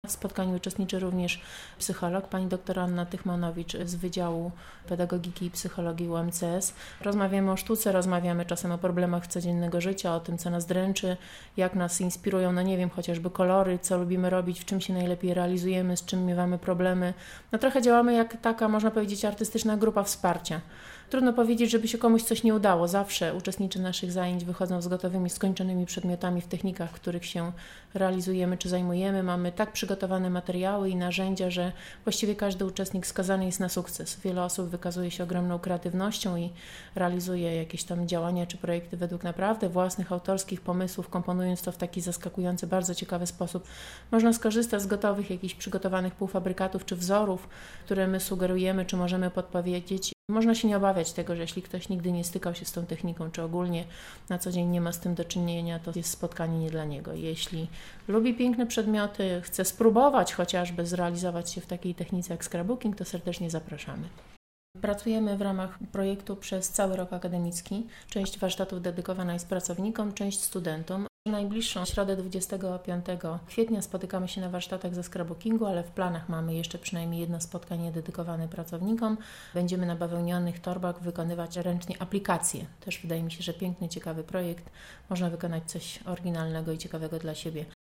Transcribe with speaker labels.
Speaker 1: W spotkaniu uczestniczy również psycholog, pani dr Anna Tychmanowicz z Wydziału Pedagogiki i Psychologii UMCS. Rozmawiamy o sztuce, rozmawiamy czasem o problemach codziennego życia, o tym, co nas dręczy, jak nas inspirują, chociażby kolory, co lubimy robić, w czym się najlepiej realizujemy, z czym miewamy problemy. Trochę działamy jak taka, można powiedzieć, artystyczna grupa wsparcia. Trudno powiedzieć, żeby się komuś coś nie udało. Zawsze uczestnicy naszych zajęć wychodzą z gotowymi, skończonymi przedmiotami w technikach, w których się realizujemy czy zajmujemy. Mamy tak przygotowane materiały i narzędzia, że właściwie każdy uczestnik skazany jest na sukces. Wiele osób wykazuje się ogromną kreatywnością i realizuje jakieś tam działania czy projekty według naprawdę własnych, autorskich pomysłów, komponując to w taki zaskakujący, bardzo ciekawy sposób. Można skorzystać z gotowych, jakichś przygotowanych półfabrykatów czy wzorów, które my sugerujemy, czy możemy podpowiedzieć. Można się nie obawiać tego, że jeśli ktoś nigdy nie stykał się z tą techniką, czy ogólnie na co dzień nie ma z tym do czynienia, to jest spotkanie nie dla niego. Jeśli lubi piękne przedmioty, chce spróbować chociażby zrealizować się w takiej technice jak scrapbooking, to serdecznie zapraszamy. Pracujemy w ramach projektu przez cały rok akademicki. Część warsztatów dedykowana jest pracownikom, część studentom. Najbliższą środę 25 kwietnia spotykamy się na warsztatach ze scrapbookingu, ale w planach mamy jeszcze przynajmniej jedno spotkanie dedykowane pracownikom. Będziemy na bawełnianych torbach wykonywać ręcznie aplikacje. Też wydaje mi się, że piękny, ciekawy projekt. Można wykonać coś oryginalnego i ciekawego dla siebie.